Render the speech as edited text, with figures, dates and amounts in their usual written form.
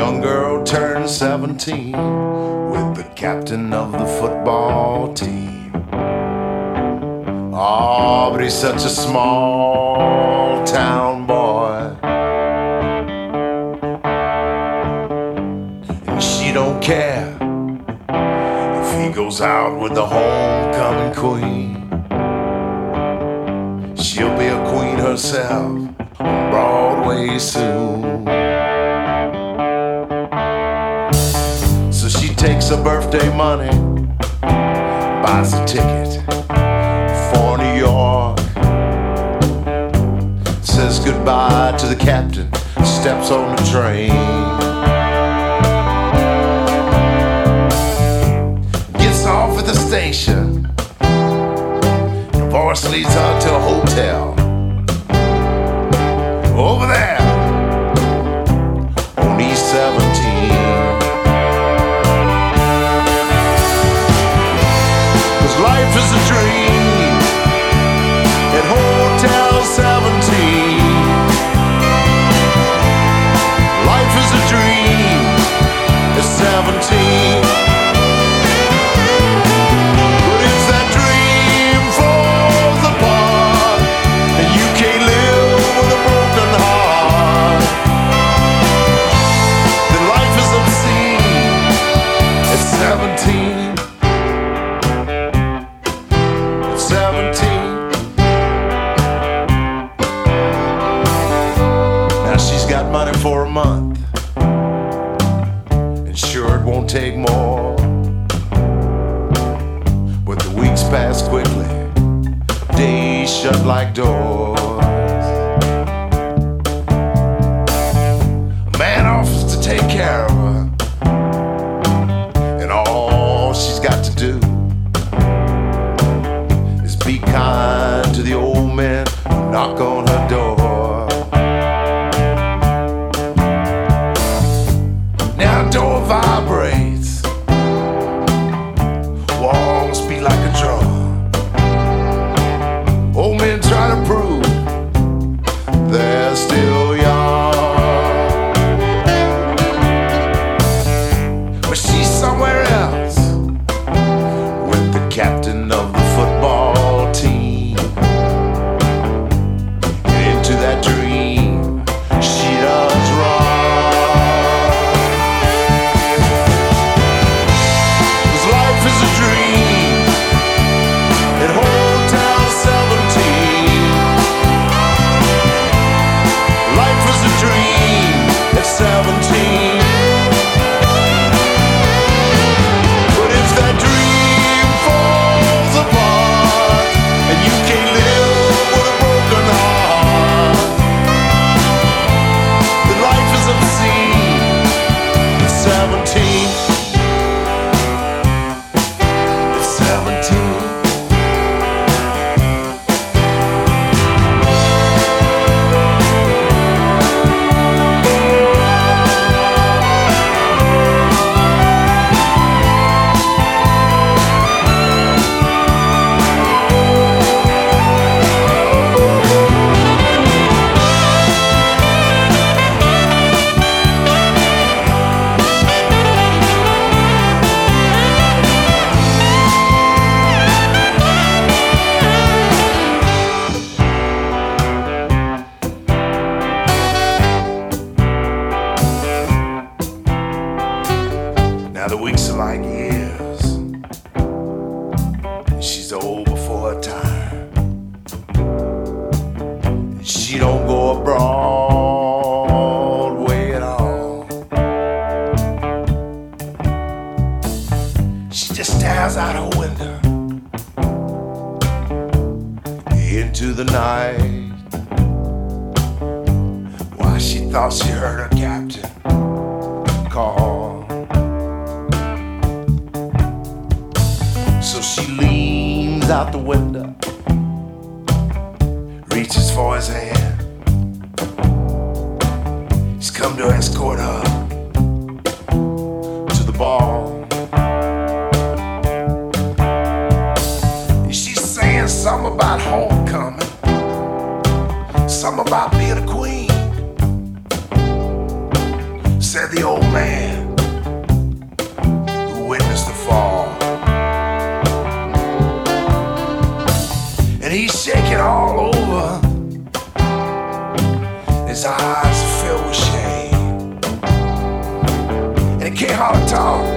young girl turned 17 with the captain of the football team. Oh, but he's such a small town boy, and she don't care if he goes out with the homecoming queen. She'll be a queen herself on Broadway soon. So she takes her birthday money, buys a ticket for New York, says goodbye to the captain, steps on the train, gets off at the station. The voice leads her to a hotel over there on East 17. 'Cause life is a dream at Hotel 17. Life is a dream at 17. But if that dream falls apart and you can't live with a broken heart, then life is obscene at 17. At 17. Now she's got money for a month, and sure it won't take more. But the weeks pass quickly, days shut like doors. A man offers to take care of her, and all she's got to do is be kind to the old men who knock on her door. Now the door vibrates, walls beat like a drum. Old men try to prove they're still young, but she's somewhere else with the captain of the football team. And into that dream she does run. 'Cause life is a dream at Hotel 17. Life is a dream at 17. But if that dream falls apart and you can't live with a broken heart, then life is obscene at 17. At 17. Now the weeks are like years, and she's old before her time. And she don't go a Broadway at all. She just stares out her window into the night. Why, she thought she heard her captain call. So she leans out the window, reaches for his hand. He's come to escort her to the ball. And she's saying something about homecoming, something about being a queen. of the old man who witnessed the fall. And he's shaking all over. His eyes are filled with shame. And he can't hardly talk.